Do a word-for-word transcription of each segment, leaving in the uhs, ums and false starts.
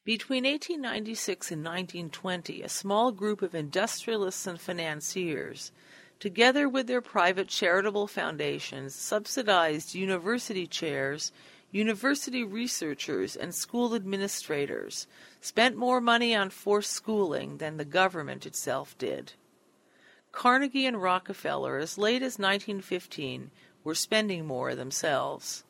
Between eighteen ninety-six and nineteen twenty, a small group of industrialists and financiers, together with their private charitable foundations, subsidized university chairs, university researchers, and school administrators, spent more money on forced schooling than the government itself did. Carnegie and Rockefeller, as late as nineteen fifteen, were spending more themselves.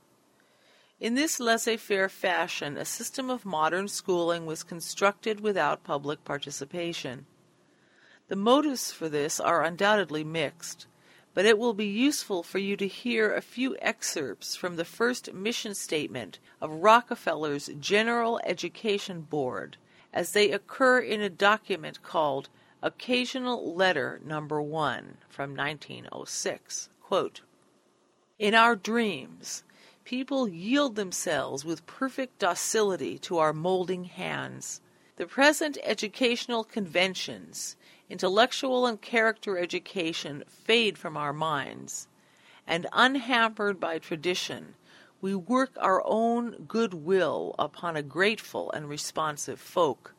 In this laissez-faire fashion, a system of modern schooling was constructed without public participation. The motives for this are undoubtedly mixed, but it will be useful for you to hear a few excerpts from the first mission statement of Rockefeller's General Education Board, as they occur in a document called Occasional Letter Number One from nineteen oh six. Quote, "In our dreams, people yield themselves with perfect docility to our molding hands. The present educational conventions, intellectual and character education, fade from our minds, and unhampered by tradition, we work our own good will upon a grateful and responsive folk.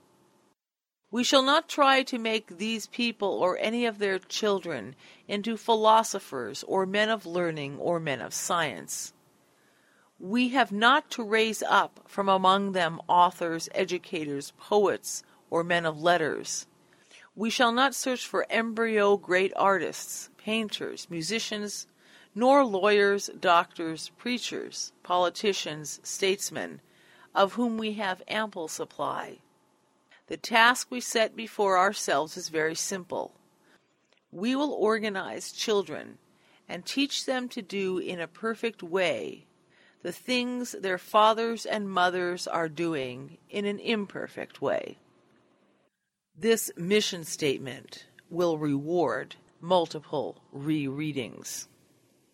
We shall not try to make these people or any of their children into philosophers or men of learning or men of science. We have not to raise up from among them authors, educators, poets, or men of letters. We shall not search for embryo great artists, painters, musicians, nor lawyers, doctors, preachers, politicians, statesmen, of whom we have ample supply. The task we set before ourselves is very simple. We will organize children and teach them to do in a perfect way the things their fathers and mothers are doing in an imperfect way." This mission statement will reward multiple rereadings.